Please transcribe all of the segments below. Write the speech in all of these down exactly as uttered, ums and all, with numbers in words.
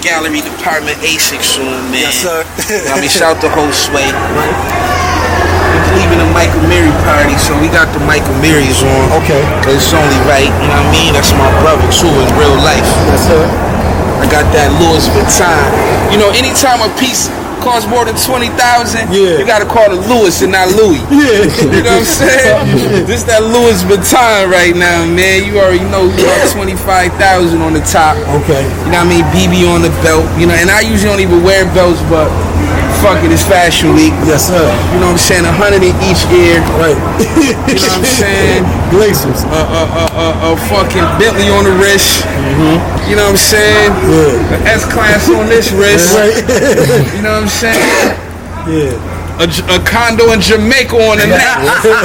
Gallery Department ASICS soon, man. Yes, sir. I mean, shout out to whole Sway. Right. We're leaving the Michael Mary party, so we got the Michael Marys on. Okay. Cause it's only right, you know what I mean? That's my brother too in real life. Yes, sir. I got that Louis Vuitton. You know, anytime a piece costs more than twenty thousand, yeah. you gotta call it Louis and not Louis. Yeah. You know what I'm saying? This that Louis Vuitton right now, man. You already know we got twenty-five thousand on the top. Okay. You know what I mean? B B on the belt. You know, and I usually don't even wear belts, but fuck it, it's Fashion Week. Yes, sir. You know what I'm saying? A hundred in each ear. Right. You know what I'm saying? Glazers. A uh, uh, uh, uh, uh, fucking Bentley on the wrist. Mm-hmm. You know what I'm saying? Yeah. The S-Class on this wrist. Right. You know what I'm saying? Yeah. A, a condo in Jamaica on the neck.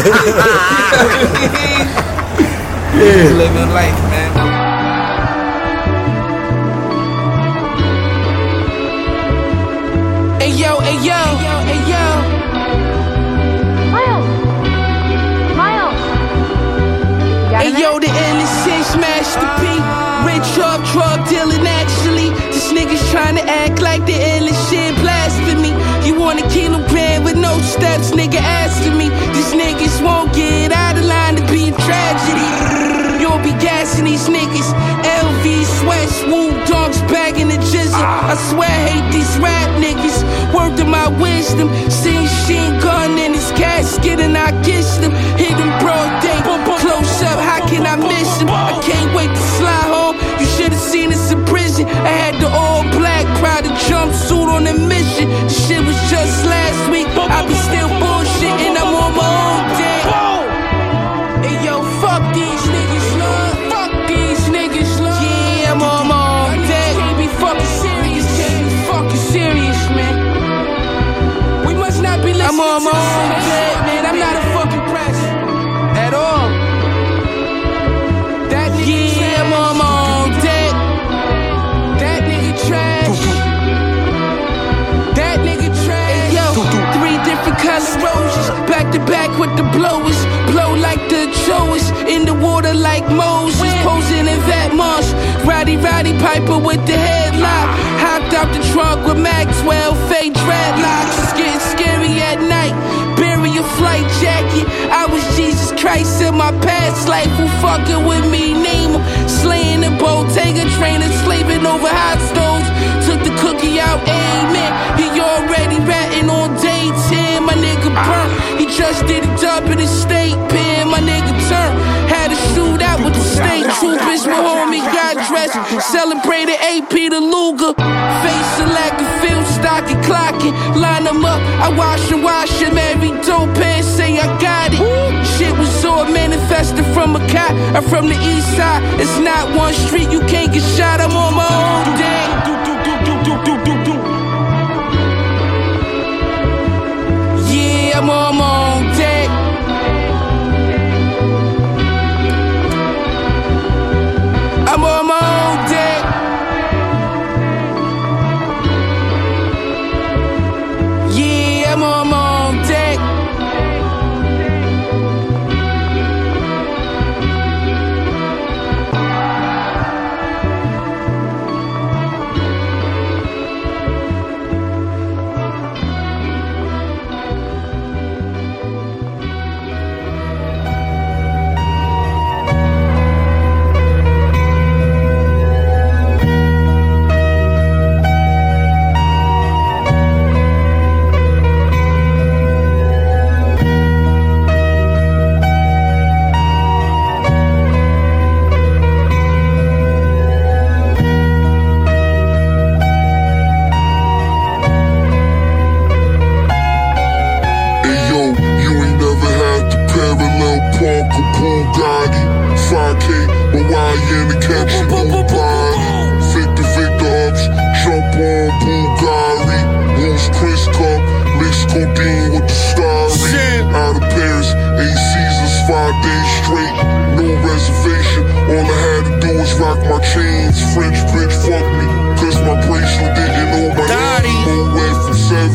Yeah. Living life, man. Hey yo, hey yo, hey yo. Miles. Miles. Hey yo, the illest shit, Master P. Rich off drug dealing, actually. This nigga's trying to act like the illest shit, blasphemy. You want a kilogram with no steps, nigga, asking me. These niggas won't get out of line to be a tragedy. You'll be gassing these niggas. L V sweat, swoop dogs bagging the jizzle. I swear I hate these rap niggas. Word to my wisdom. Seen Sheen gun in his casket and I kissed him. Hit him broad day, close up, how can I miss him? I can't wait to slide home. You should've seen us in prison. I had the all black Prada jumpsuit on a mission. The shit was just last week. I be still bullshitting, I'm on my own day. Hey yo, fuck these niggas, love. Fuck these niggas, love. Yeah, I'm on my own day. Can't be fucking serious, can't be fucking serious, man. We must not be listening. I'm on my own day, man. I'm not a fucking press at all. That nigga, yeah, I'm on my own day. That nigga trash. That nigga trash. Hey, yo, three different color roses, back to back with the blowers. Blow like the Joes, in the water like Moses, posing in that marsh. Roddy Roddy Piper with the headlock. Hopped out the trunk with Maxwell, fake dreadlocks. It's getting scary at night. Bury a flight jacket. I was Jesus Christ in my past life. Who fucking with me? Name him. Slaying the Bottega trainer, slaving over hot stoves. Took the cookie out, amen. He already ratting on day ten. My nigga burnt. He just did a dub in the state pen. My nigga turned. Had a shootout with the state troopers. My homie got dressed. Celebrated A P the Luger. Face a lack of film, stocking, clocking. Line them up. I wash and wash him every dope and say I got it. Shit was all manifested from a cop. I'm from the east side. It's not one street you can't get shot. I'm on my own day. Yeah, I'm on my own day. I'm on my own day. Yeah, I'm on my own day.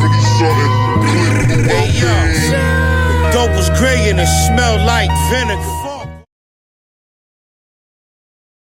Dope was gray and it smelled like vinegar.